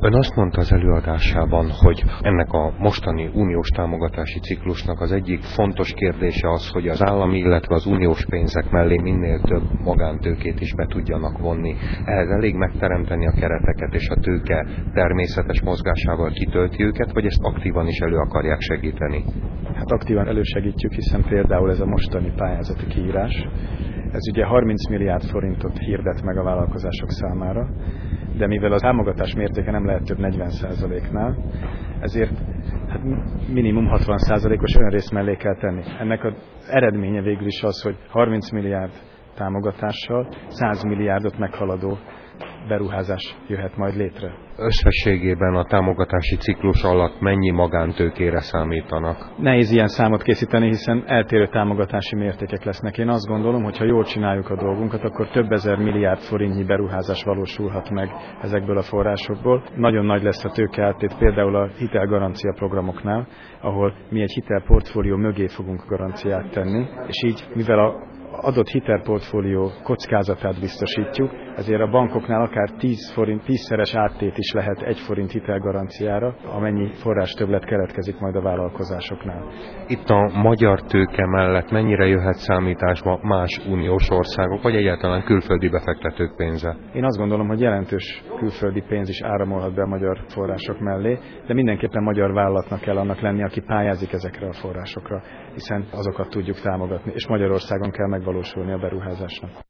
Ön azt mondta az előadásában, hogy ennek a mostani uniós támogatási ciklusnak az egyik fontos kérdése az, hogy az állami, illetve az uniós pénzek mellé minél több magántőkét is be tudjanak vonni. Ehhez elég megteremteni a kereteket, és a tőke természetes mozgásával kitölti őket, vagy ezt aktívan is elő akarják segíteni? Hát aktívan elősegítjük, hiszen például ez a mostani pályázati kiírás, ez ugye 30 milliárd forintot hirdet meg a vállalkozások számára, de mivel a támogatás mértéke nem lehet több 40%-nál, ezért hát minimum 60%-os önrész mellé kell tenni. Ennek az eredménye végül is az, hogy 30 milliárd támogatással 100 milliárdot meghaladó beruházás jöhet majd létre. Összességében a támogatási ciklus alatt mennyi magántőkére számítanak? Nehéz ilyen számot készíteni, hiszen eltérő támogatási mértékek lesznek. Én azt gondolom, hogy ha jól csináljuk a dolgunkat, akkor több ezer milliárd forintnyi beruházás valósulhat meg ezekből a forrásokból. Nagyon nagy lesz a tőkeáttét például a hitelgarancia programoknál, ahol mi egy hitelportfólió mögé fogunk garanciát tenni, és így, mivel a adott hitelportfólió kockázatát biztosítjuk, ezért a bankoknál akár 10-szeres áttét is lehet 1 forint hitelgaranciára, amennyi forrástöbblet keletkezik majd a vállalkozásoknál. Itt a magyar tőke mellett mennyire jöhet számításba más uniós országok, vagy egyáltalán külföldi befektetők pénze? Én azt gondolom, hogy jelentős külföldi pénz is áramolhat be a magyar források mellé, de mindenképpen magyar vállalatnak kell annak lenni, aki pályázik ezekre a forrásokra, hiszen azokat tudjuk támogatni, és Magyarországon kell megvalósulni a beruházásnak.